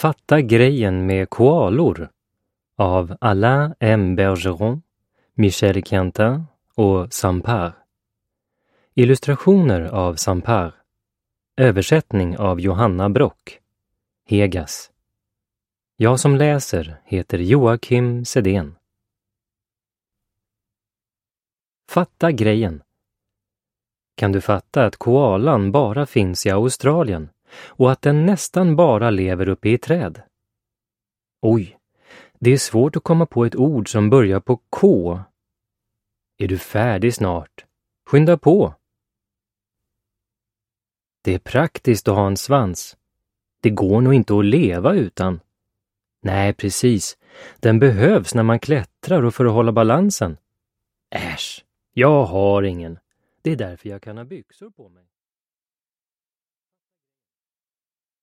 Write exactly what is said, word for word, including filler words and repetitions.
Fatta grejen med koalor av Alain M. Bergeron, Michel Quentin och Sampar. Illustrationer av Sampar. Översättning av Johanna Brock. Hegas. Jag som läser heter Joakim Sedén. Fatta grejen. Kan du fatta att koalan bara finns i Australien och att den nästan bara lever uppe i träd? Oj, det är svårt att komma på ett ord som börjar på K. Är du färdig snart? Skynda på! Det är praktiskt att ha en svans. Det går nog inte att leva utan. Nej, precis. Den behövs när man klättrar och för att hålla balansen. Äsch, jag har ingen. Det är därför jag kan ha byxor på mig.